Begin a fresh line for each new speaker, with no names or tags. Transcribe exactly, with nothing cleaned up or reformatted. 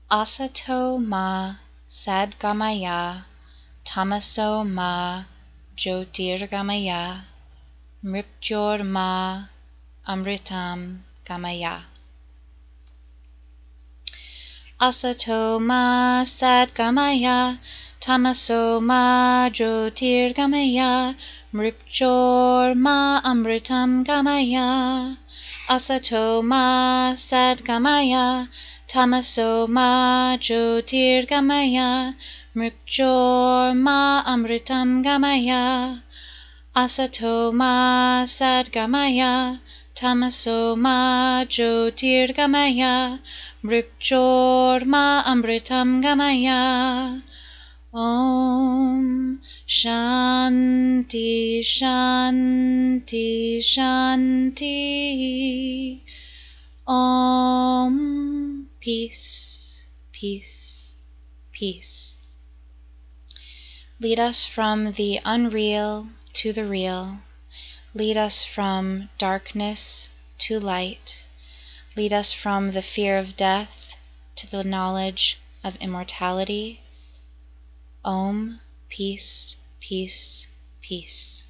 Asato ma sadgamaya tamaso ma jyotirgamaya mripjorma amritam gamaya. Asato ma sadgamaya tamaso ma jyotirgamaya mripjorma amritam gamaya. Asato ma sadgamaya tamaso ma jyotirgamaya mripjorma amritam gamaya. Asato ma sadgamaya tamaso ma jyotirgamaya mripjorma amritam gamaya. Om Shanti Shanti Shanti. Om. Peace, peace, peace. Lead us from the unreal to the real. Lead us from darkness to light. Lead us from the fear of death to the knowledge of immortality. Om, peace, peace, peace.